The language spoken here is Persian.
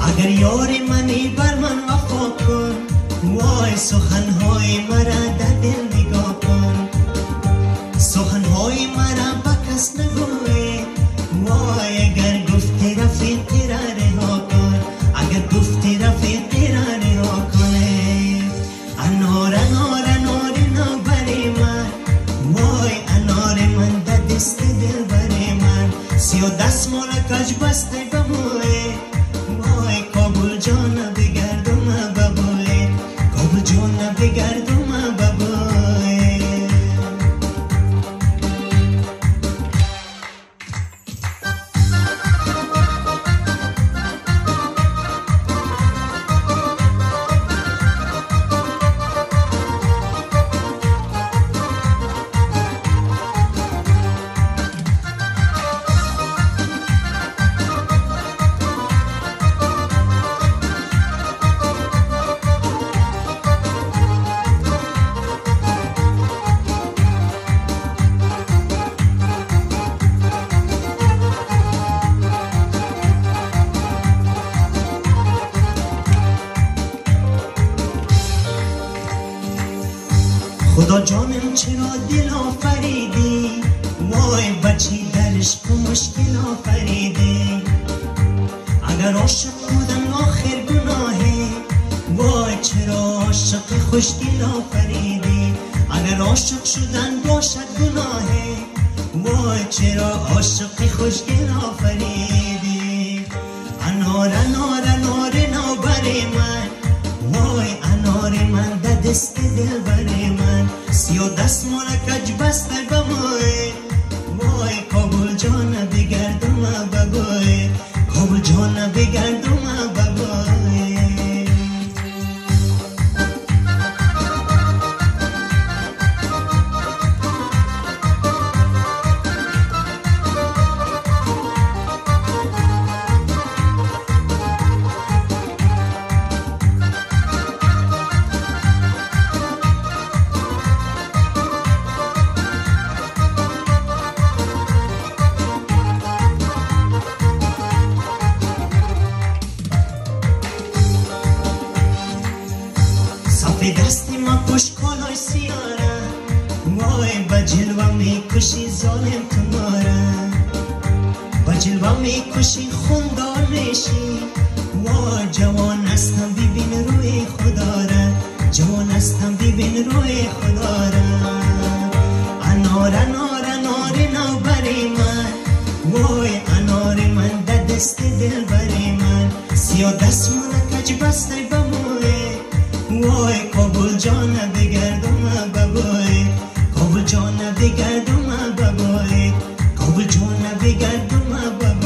اگر یار منی بر من وفا کن، وای سخنهای مرا در دل نگاه کن. سخنهای مرا با کس نگوی، وای اگر گفتی رفیقی را رها کن، اگر گفتی رفیقی را رها کنه. انار انار انار نوبر من، وای انار من در دست دل بر من. 13 مال کج بسته بموی، وای کابل جان بگردم بابوی، کابل جان بگردم بابوی. خدا جانم چرا دل آفریدی، وای بچی درش تو مشکل آفریدی. اگر عاشق بودن آخر گناهی، وای چرا عاشق خوشگل آفریدی. اگر عاشق شدن باشد گناهی، وای چرا عاشق خوشگل آفریدی. انار انار انار نوبر من، وای انار من در دست دل بر من. 13 مال کج بسته بموی، وای کابل جان بگردم بگوی، کابل جان بگردم بگوی. دستی ما پشت کالای سیاره، وای با جلوه می کشی ظالم تو ماره. با جلوه می کشی خوندار میشی، وای جوان هستم ببین روی خدا را، جوان هستم ببین روی خدا را. انار انار انار نوبر من، وای انار من در دست دل بر من. 13 مال کج بسته بموی، وای کابل جان بگردم بابوی، کابل جان بگردم بابوی، کابل جان بگردم بابوی.